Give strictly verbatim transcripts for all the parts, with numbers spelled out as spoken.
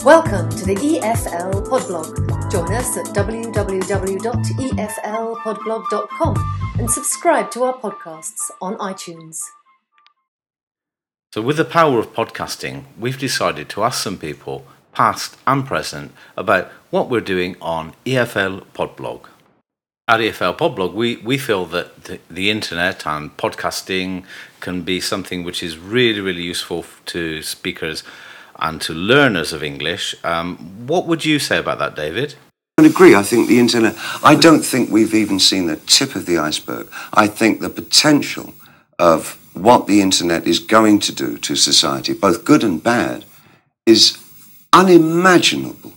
Welcome to the E F L Podblog. Join us at w w w dot e f l podblog dot com and subscribe to our podcasts on iTunes. So with the power of podcasting, we've decided to ask some people, past and present, about what we're doing on E F L Podblog. At E F L Podblog, we, we feel that the, the internet and podcasting can be something which is really, really useful to speakers and to learners of English. Um, what would you say about that, David? I would agree. I think the internet, I don't think we've even seen the tip of the iceberg. I think the potential of what the internet is going to do to society, both good and bad, is unimaginable.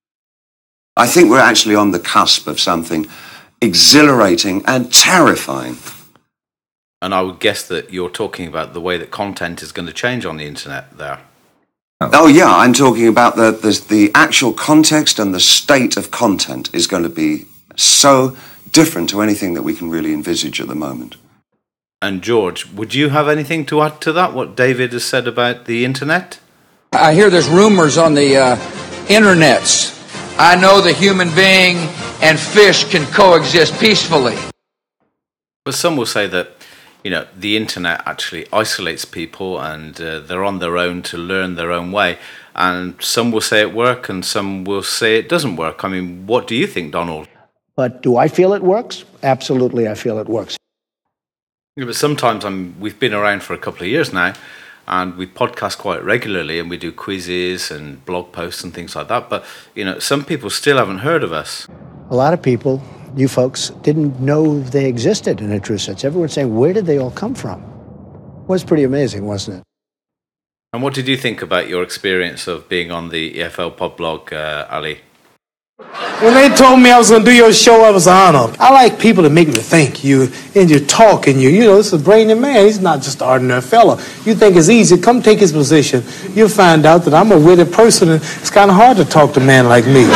I think we're actually on the cusp of something exhilarating and terrifying. And I would guess that you're talking about the way that content is going to change on the internet there. Oh yeah, I'm talking about the, the the actual context, and the state of content is going to be so different to anything that we can really envisage at the moment. And George, would you have anything to add to that, what David has said about the internet? I hear there's rumors on the uh, internets. I know the human being and fish can coexist peacefully. But some will say that, you know, the internet actually isolates people and uh, they're on their own to learn their own way. And some will say it works and some will say it doesn't work. I mean, what do you think, Donald? But do I feel it works? Absolutely, I feel it works. Yeah, but sometimes I'm, we've been around for a couple of years now and we podcast quite regularly and we do quizzes and blog posts and things like that. But, you know, some people still haven't heard of us. A lot of people, you folks, didn't know they existed in a true sense. Everyone's saying, where did they all come from? It was pretty amazing, wasn't it? And what did you think about your experience of being on the E F L Podblog, uh, Ali? When they told me I was going to do your show, I was honored. I like people that make me think you, and you talk, and you, you know, it's a brainy man. He's not just an ordinary fellow. You think it's easy, come take his position. You'll find out that I'm a witty person, and it's kind of hard to talk to a man like me.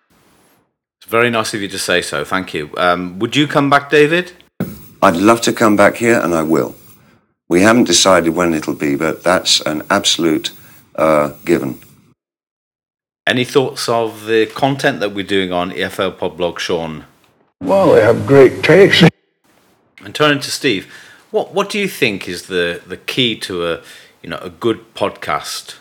Very nice of you to say so, thank you. Um, would you come back, David? I'd love to come back here, and I will. We haven't decided when it'll be, but that's an absolute uh, given. Any thoughts of the content that we're doing on E F L Podblog, Sean? Well, they have great taste. And turning to Steve, what what do you think is the, the key to a you know a good podcast?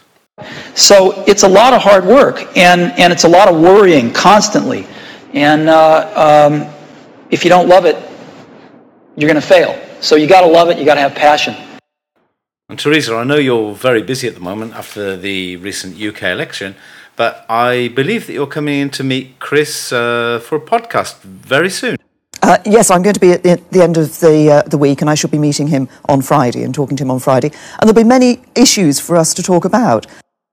So it's a lot of hard work, and, and it's a lot of worrying constantly. And uh, um, if you don't love it, you're going to fail. So you got to love it. You got to have passion. And Teresa, I know you're very busy at the moment after the recent U K election, but I believe that you're coming in to meet Chris uh, for a podcast very soon. Uh, yes, I'm going to be at the, the end of the uh, the week, and I shall be meeting him on Friday and talking to him on Friday. And there'll be many issues for us to talk about.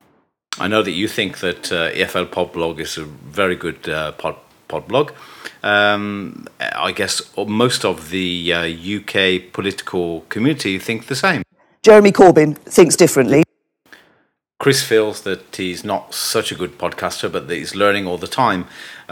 I know that you think that uh, E F L Podblog is a very good uh, pod. Podblog. Um, I guess most of the uh, U K political community think the same. Jeremy Corbyn thinks differently. Chris feels that he's not such a good podcaster, but that he's learning all the time.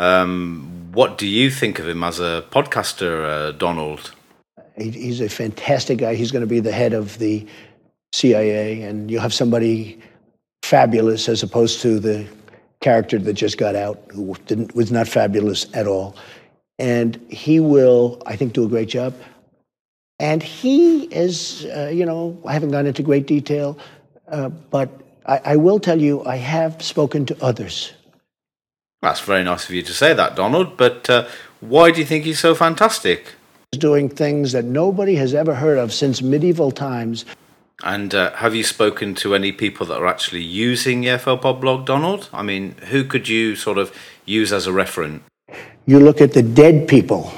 Um, what do you think of him as a podcaster, uh, Donald? He's a fantastic guy. He's going to be the head of the C I A, and you'll have somebody fabulous as opposed to the character that just got out, who didn't was not fabulous at all. And he will, I think, do a great job. And he is, uh, you know, I haven't gone into great detail, uh, but I, I will tell you, I have spoken to others. That's very nice of you to say that, Donald, but uh, why do you think he's so fantastic? He's doing things that nobody has ever heard of since medieval times. And uh, have you spoken to any people that are actually using E F L Podblog, Donald? I mean, who could you sort of use as a referent? You look at the dead people.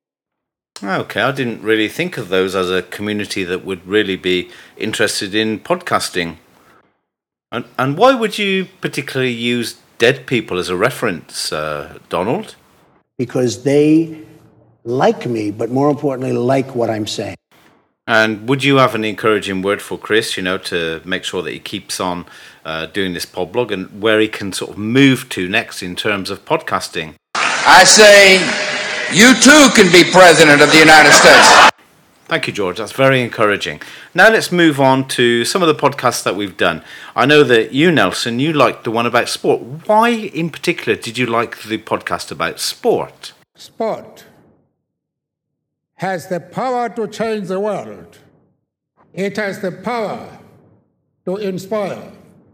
Okay, I didn't really think of those as a community that would really be interested in podcasting. And and why would you particularly use dead people as a reference, uh, Donald? Because they like me, but more importantly, like what I'm saying. And would you have an encouraging word for Chris, you know, to make sure that he keeps on uh, doing this podblog and where he can sort of move to next in terms of podcasting? I say, you too can be president of the United States. Thank you, George. That's very encouraging. Now let's move on to some of the podcasts that we've done. I know that you, Nelson, you liked the one about sport. Why in particular did you like the podcast about sport? Sport has the power to change the world. It has the power to inspire.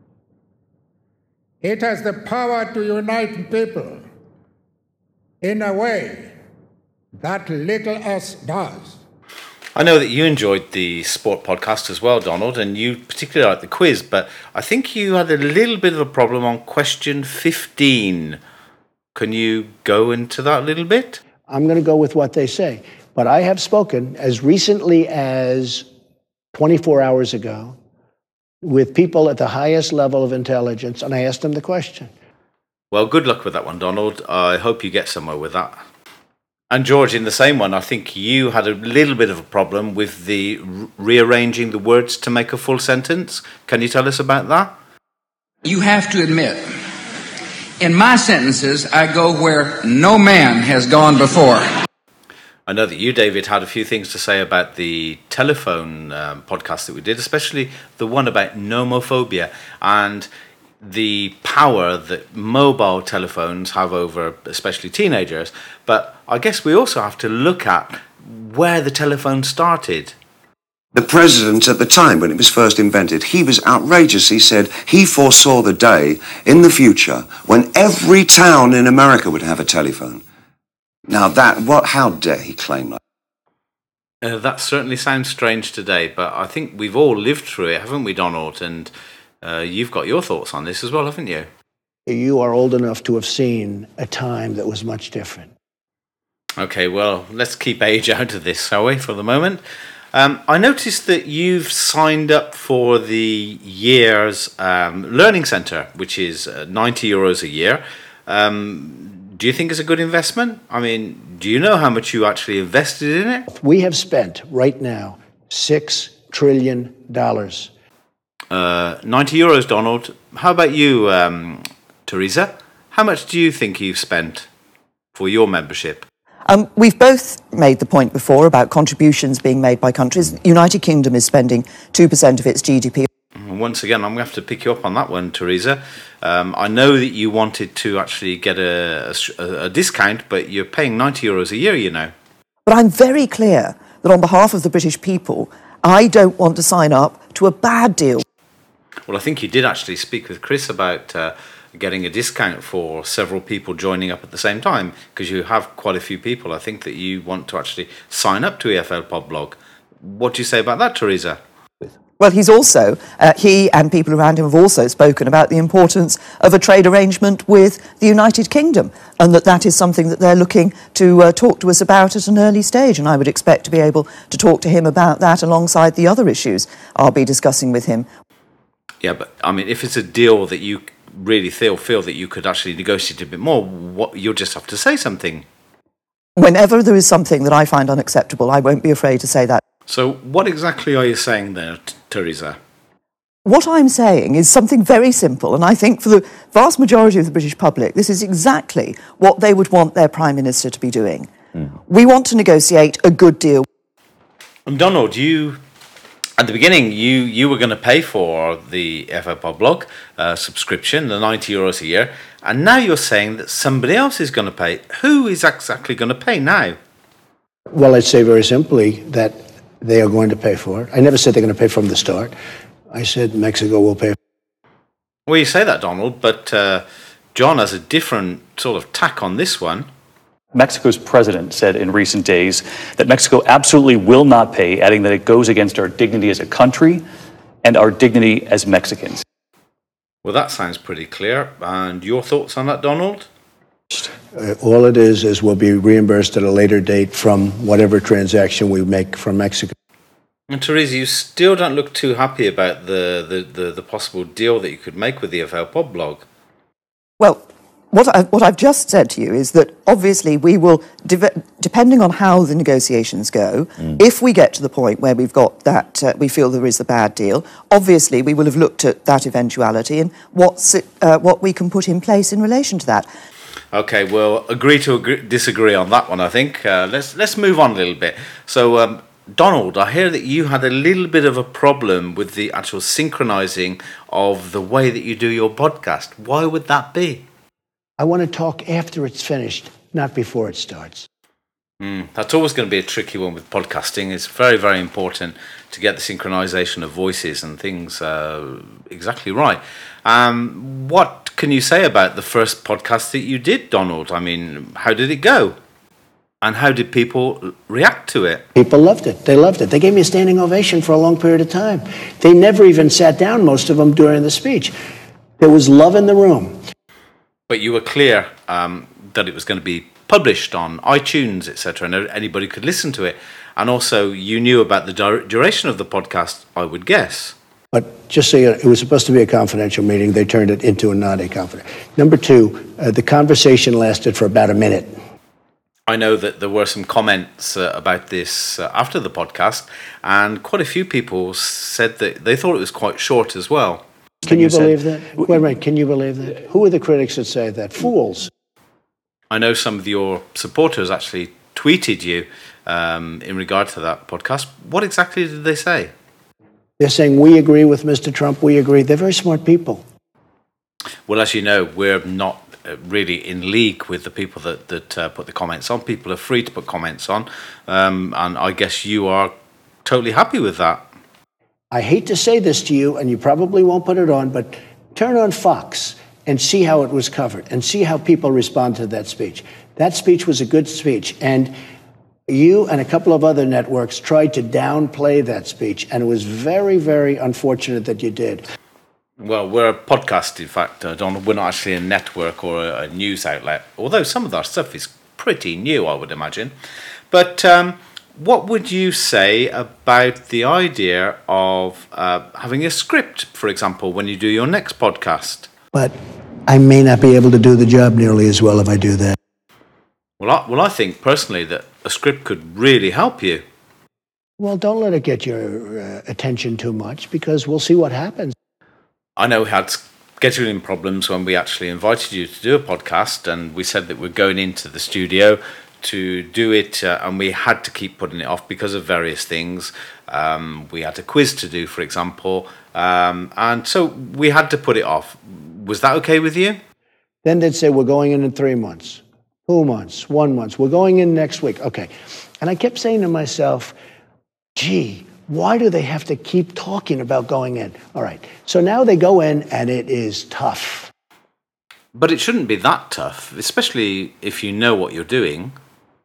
It has the power to unite people in a way that little else does. I know that you enjoyed the sport podcast as well, Donald, and you particularly liked the quiz, but I think you had a little bit of a problem on question fifteen. Can you go into that a little bit? I'm going to go with what they say. But I have spoken as recently as twenty-four hours ago with people at the highest level of intelligence, and I asked them the question. Well, good luck with that one, Donald. I hope you get somewhere with that. And George, in the same one, I think you had a little bit of a problem with the re- rearranging the words to make a full sentence. Can you tell us about that? You have to admit, in my sentences, I go where no man has gone before. I know that you, David, had a few things to say about the telephone um, podcast that we did, especially the one about nomophobia and the power that mobile telephones have over especially teenagers. But I guess we also have to look at where the telephone started. The president at the time, when it was first invented, he was outrageous. He said he foresaw the day in the future when every town in America would have a telephone. Now that, what, how dare he claim that? Uh, that certainly sounds strange today, but I think we've all lived through it, haven't we, Donald? And uh, you've got your thoughts on this as well, haven't you? You are old enough to have seen a time that was much different. Okay, well, let's keep age out of this, shall we, for the moment? Um, I noticed that you've signed up for the year's um, Learning Centre, which is uh, ninety euros a year. Um, do you think it's a good investment? I mean, do you know how much you actually invested in it? We have spent, right now, six trillion dollars. Uh, ninety euros, Donald. How about you, um, Teresa? How much do you think you've spent for your membership? Um, we've both made the point before about contributions being made by countries. The United Kingdom is spending two percent of its G D P. Once again, I'm going to have to pick you up on that one, Teresa. Um, I know that you wanted to actually get a, a, a discount, but you're paying ninety euros a year, you know. But I'm very clear that on behalf of the British people, I don't want to sign up to a bad deal. Well, I think you did actually speak with Chris about uh, getting a discount for several people joining up at the same time, because you have quite a few people, I think, that you want to actually sign up to E F L Podblog. What do you say about that, Teresa? Well, he's also, uh, he and people around him have also spoken about the importance of a trade arrangement with the United Kingdom, and that that is something that they're looking to uh, talk to us about at an early stage, and I would expect to be able to talk to him about that alongside the other issues I'll be discussing with him. Yeah, but I mean, if it's a deal that you really feel feel that you could actually negotiate a bit more, what, you'll just have to say something. Whenever there is something that I find unacceptable, I won't be afraid to say that. So what exactly are you saying there, T- Teresa? What I'm saying is something very simple, and I think for the vast majority of the British public, this is exactly what they would want their Prime Minister to be doing. Mm. We want to negotiate a good deal. And Donald, you... At the beginning, you, you were going to pay for the E F L Podblog uh, subscription, the ninety euros a year, and now you're saying that somebody else is going to pay. Who is exactly going to pay now? Well, I'd say very simply that they are going to pay for it. I never said they're going to pay from the start. I said Mexico will pay. Well, you say that, Donald, but uh, John has a different sort of tack on this one. Mexico's president said in recent days that Mexico absolutely will not pay, adding that it goes against our dignity as a country and our dignity as Mexicans. Well, that sounds pretty clear. And your thoughts on that, Donald? Uh, all it is is we'll be reimbursed at a later date from whatever transaction we make from Mexico. And Teresa, you still don't look too happy about the, the, the, the possible deal that you could make with the E F L Podblog. Well, What, I, what I've just said to you is that obviously we will, de- depending on how the negotiations go, mm. if we get to the point where we've got that, uh, we feel there is a bad deal, obviously we will have looked at that eventuality and what's it, uh, what we can put in place in relation to that. Okay, we'll agree to agree, disagree on that one, I think. Uh, let's let's move on a little bit. So, um, Donald, I hear that you had a little bit of a problem with the actual synchronizing of the way that you do your podcast. Why would that be? I want to talk after it's finished, not before it starts. Mm, that's always going to be a tricky one with podcasting. It's very, very important to get the synchronization of voices and things uh, exactly right. Um, what can you say about the first podcast that you did, Donald? I mean, how did it go? And how did people react to it? People loved it. They loved it. They gave me a standing ovation for a long period of time. They never even sat down, most of them, during the speech. There was love in the room. But you were clear um, that it was going to be published on iTunes, et cetera, and anybody could listen to it. And also, you knew about the dur- duration of the podcast, I would guess. But just so you know, it was supposed to be a confidential meeting. They turned it into a not a confidential. Number two, uh, the conversation lasted for about a minute. I know that there were some comments uh, about this uh, after the podcast, and quite a few people said that they thought it was quite short as well. Can you believe that? Wait, wait, can you believe that? Who are the critics that say that? Fools. I know some of your supporters actually tweeted you um, in regard to that podcast. What exactly did they say? They're saying, we agree with Mister Trump, we agree. They're very smart people. Well, as you know, we're not really in league with the people that, that uh, put the comments on. People are free to put comments on, um, and I guess you are totally happy with that. I hate to say this to you, and you probably won't put it on, but turn on Fox and see how it was covered and see how people respond to that speech. That speech was a good speech, and you and a couple of other networks tried to downplay that speech, and it was very, very unfortunate that you did. Well, we're a podcast, in fact, uh, Donald. We're not actually a network or a, a news outlet, although some of our stuff is pretty new, I would imagine. But um, what would you say about the idea of uh, having a script, for example, when you do your next podcast? But I may not be able to do the job nearly as well if I do that. Well, I, well, I think personally that a script could really help you. Well, don't let it get your uh, attention too much, because we'll see what happens. I know we had scheduling problems when we actually invited you to do a podcast, and we said that we're going into the studio to do it, uh, and we had to keep putting it off because of various things. Um, we had a quiz to do, for example, um, and so we had to put it off. Was that okay with you? Then they'd say, we're going in in three months, two months, one month. We're going in next week. Okay. And I kept saying to myself, gee, why do they have to keep talking about going in? All right. So now they go in, and it is tough. But it shouldn't be that tough, especially if you know what you're doing.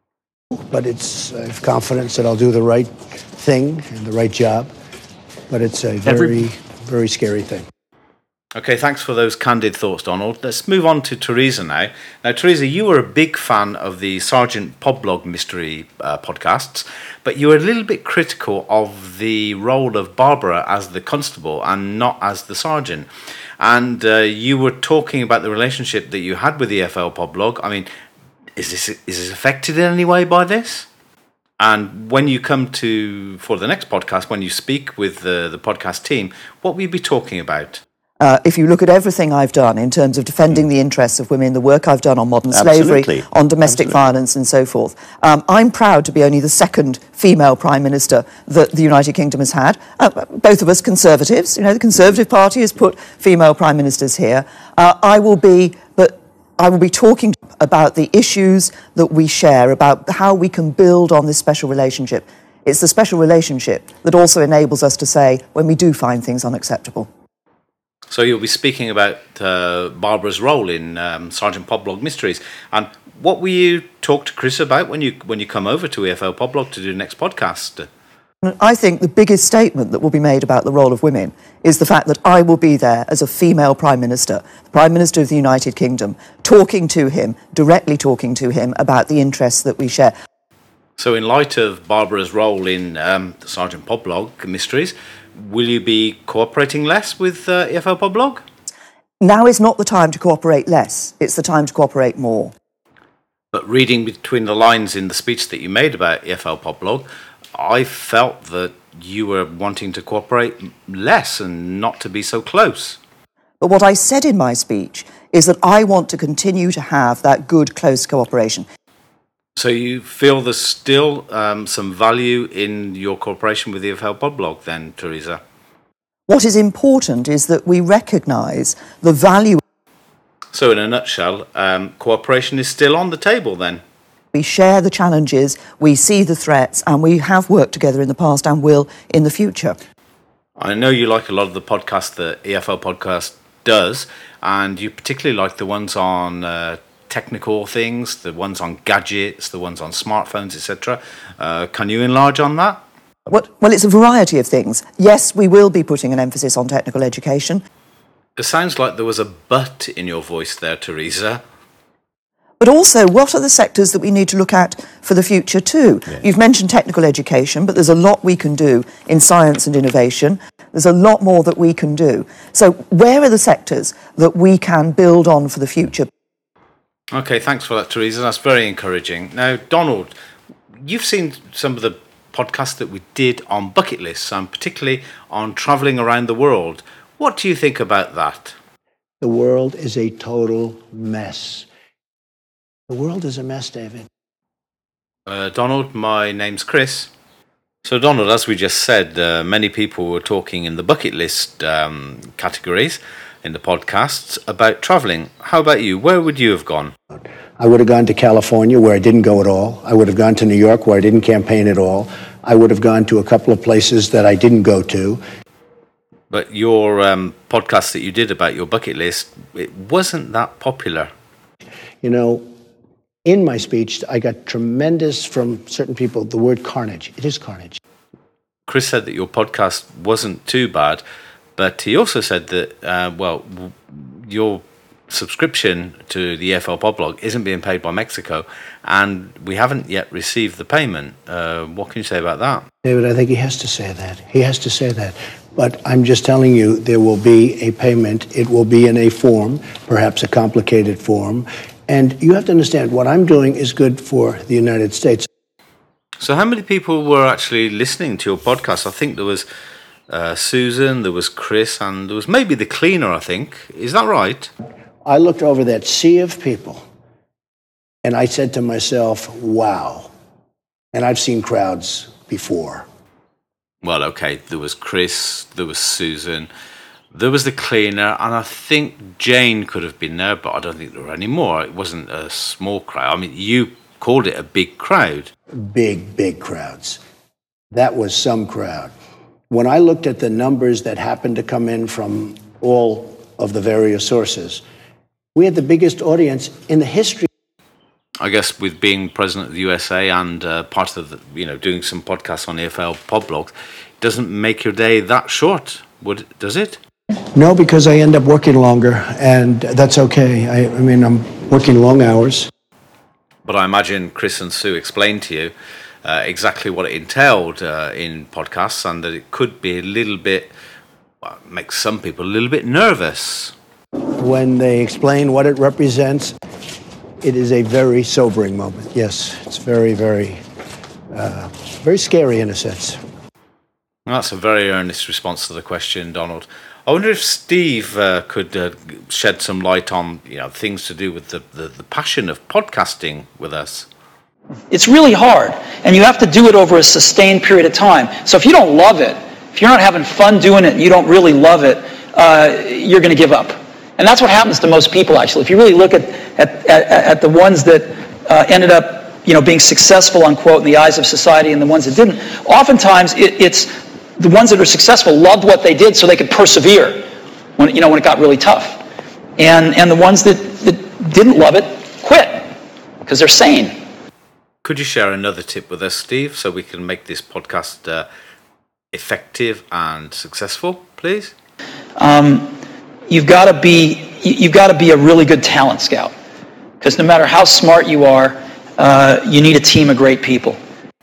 But it's, I have confidence that I'll do the right thing and the right job. But it's a very, Every... very scary thing. Okay, thanks for those candid thoughts, Donald. Let's move on to Teresa now. Now, Teresa, you were a big fan of the Sergeant Podblog mystery uh, podcasts, but you were a little bit critical of the role of Barbara as the constable and not as the sergeant. And uh, you were talking about the relationship that you had with the E F L Podblog. I mean, is this is this affected in any way by this? And when you come to, for the next podcast, when you speak with the, the podcast team, what will you be talking about? Uh, if you look at everything I've done in terms of defending the interests of women, the work I've done on modern Absolutely. slavery, on domestic Absolutely. violence and so forth, um, I'm proud to be only the second female Prime Minister that the United Kingdom has had. Uh, both of us Conservatives. You know, the Conservative Party has put female Prime Ministers here. Uh, I will be, but I will be talking about the issues that we share, about how we can build on this special relationship. It's the special relationship that also enables us to say when we do find things unacceptable. So you'll be speaking about uh, Barbara's role in um, Sergeant Podblog Mysteries. And what will you talk to Chris about when you when you come over to E F L Podblog to do the next podcast? I think the biggest statement that will be made about the role of women is the fact that I will be there as a female Prime Minister, the Prime Minister of the United Kingdom, talking to him, directly talking to him about the interests that we share. So in light of Barbara's role in um, Sergeant Podblog Mysteries, will you be cooperating less with uh, E F L Podblog? Now is not the time to cooperate less. It's the time to cooperate more. But reading between the lines in the speech that you made about E F L Podblog, I felt that you were wanting to cooperate less and not to be so close. But what I said in my speech is that I want to continue to have that good, close cooperation. So you feel there's still um, some value in your cooperation with E F L Podblog then, Teresa? What is important is that we recognise the value. So in a nutshell, um, cooperation is still on the table then? We share the challenges, we see the threats, and we have worked together in the past and will in the future. I know you like a lot of the podcasts that E F L Podcast does, and you particularly like the ones on uh, technical things, the ones on gadgets, the ones on smartphones, et cetera. Uh, can you enlarge on that? What, well, it's a variety of things. Yes, we will be putting an emphasis on technical education. It sounds like there was a but in your voice there, Teresa. But also, what are the sectors that we need to look at for the future too? Yeah. You've mentioned technical education, but there's a lot we can do in science and innovation. There's a lot more that we can do. So where are the sectors that we can build on for the future? Okay, thanks for that, Teresa. That's very encouraging. Now, Donald, you've seen some of the podcasts that we did on bucket lists, and particularly on travelling around the world. What do you think about that? The world is a total mess. The world is a mess, David. Uh, Donald, my name's Chris. So, Donald, as we just said, uh, many people were talking in the bucket list um, categories in the podcasts about travelling. How about you? Where would you have gone? I would have gone to California, where I didn't go at all. I would have gone to New York, where I didn't campaign at all. I would have gone to a couple of places that I didn't go to. But your um, podcast that you did about your bucket list, it wasn't that popular. You know, in my speech, I got tremendous from certain people, the word carnage. It is carnage. Chris said that your podcast wasn't too bad, but he also said that, uh, well, w- your subscription to the E F L Podblog isn't being paid by Mexico, and we haven't yet received the payment. Uh, what can you say about that? David, I think he has to say that. He has to say that. But I'm just telling you, there will be a payment. It will be in a form, perhaps a complicated form. And you have to understand, what I'm doing is good for the United States. So how many people were actually listening to your podcast? I think there was uh, Susan, there was Chris, and there was maybe the cleaner, I think. Is that right? I looked over that sea of people, and I said to myself, wow. And I've seen crowds before. Well, okay, there was Chris, there was Susan, there was the cleaner, and I think Jane could have been there, but I don't think there were any more. It wasn't a small crowd. I mean, you called it a big crowd. Big, big crowds. That was some crowd. When I looked at the numbers that happened to come in from all of the various sources, we had the biggest audience in the history. I guess with being president of the U S A and uh, part of the, you know, doing some podcasts on E F L Podblog, it doesn't make your day that short, would it, does it? No, because I end up working longer, and that's okay. I, I mean, I'm working long hours. But I imagine Chris and Sue explained to you uh, exactly what it entailed uh, in podcasts, and that it could be a little bit, well, makes some people a little bit nervous. When they explain what it represents, it is a very sobering moment. Yes, it's very, very, uh, very scary in a sense. Well, that's a very earnest response to the question, Donald. I wonder if Steve uh, could uh, shed some light on, you know, things to do with the, the, the passion of podcasting with us. It's really hard, and you have to do it over a sustained period of time. So if you don't love it, if you're not having fun doing it and you don't really love it, uh, you're going to give up. And that's what happens to most people, actually. If you really look at at, at, at the ones that uh, ended up, you know, being successful, unquote, in the eyes of society, and the ones that didn't, oftentimes it, it's the ones that are successful loved what they did so they could persevere when, you know, when it got really tough. And and the ones that, that didn't love it quit because they're sane. Could you share another tip with us, Steve, so we can make this podcast uh, effective and successful, please? Um, you've got to be you've got to be a really good talent scout, because no matter how smart you are, uh, you need a team of great people.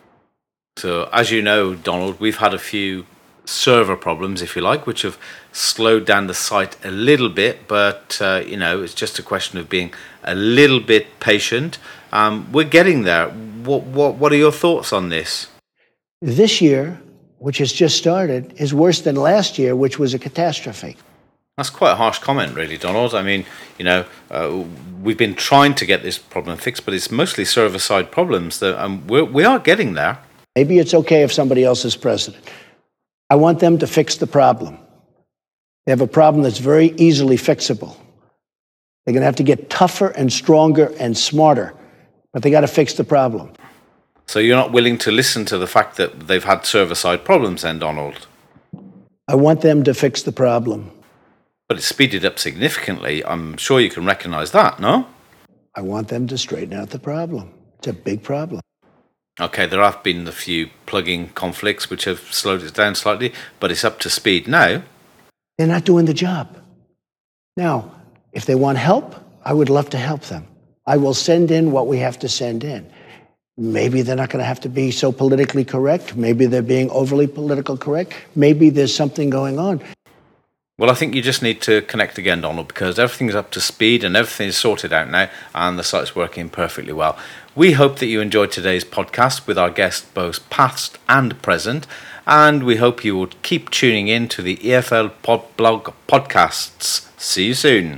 So, as you know, Donald, we've had a few server problems, if you like, which have slowed down the site a little bit, but, uh, you know, it's just a question of being a little bit patient. Um, we're getting there. What, what, what are your thoughts on this? This year, which has just started, is worse than last year, which was a catastrophe. That's quite a harsh comment, really, Donald. I mean, you know, uh, we've been trying to get this problem fixed, but it's mostly server-side problems, that, and we're, we are getting there. Maybe it's okay if somebody else is president. I want them to fix the problem. They have a problem that's very easily fixable. They're going to have to get tougher and stronger and smarter, but they got to fix the problem. So you're not willing to listen to the fact that they've had server-side problems then, Donald? I want them to fix the problem. But it's speeded up significantly. I'm sure you can recognise that, no? I want them to straighten out the problem. It's a big problem. Okay, there have been a few plugging conflicts which have slowed it down slightly, but it's up to speed now. They're not doing the job. Now, if they want help, I would love to help them. I will send in what we have to send in. Maybe they're not going to have to be so politically correct. Maybe they're being overly political correct. Maybe there's something going on. Well, I think you just need to connect again, Donald, because everything's up to speed and everything is sorted out now and the site's working perfectly well. We hope that you enjoyed today's podcast with our guests both past and present, and we hope you will keep tuning in to the E F L Podblog podcasts. See you soon.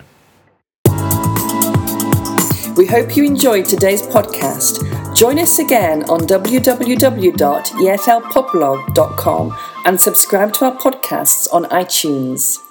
We hope you enjoyed today's podcast. Join us again on w w w dot e f l podblog dot com and subscribe to our podcasts on iTunes.